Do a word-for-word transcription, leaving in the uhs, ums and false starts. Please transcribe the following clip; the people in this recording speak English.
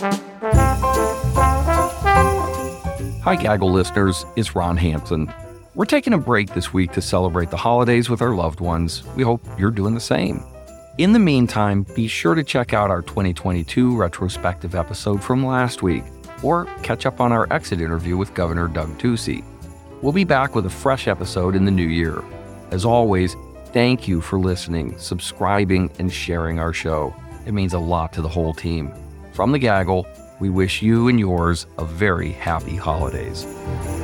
Hi, Gaggle listeners. It's Ron Hampson. We're taking a break this week to celebrate the holidays with our loved ones. We hope you're doing the same. In the meantime, be sure to check out our twenty twenty-two retrospective episode from last week, or catch up on our exit interview with Governor Doug Ducey. We'll be back with a fresh episode in the new year. As always, thank you for listening, subscribing, and sharing our show. It means a lot to the whole team. From the Gaggle, we wish you and yours a very happy holidays.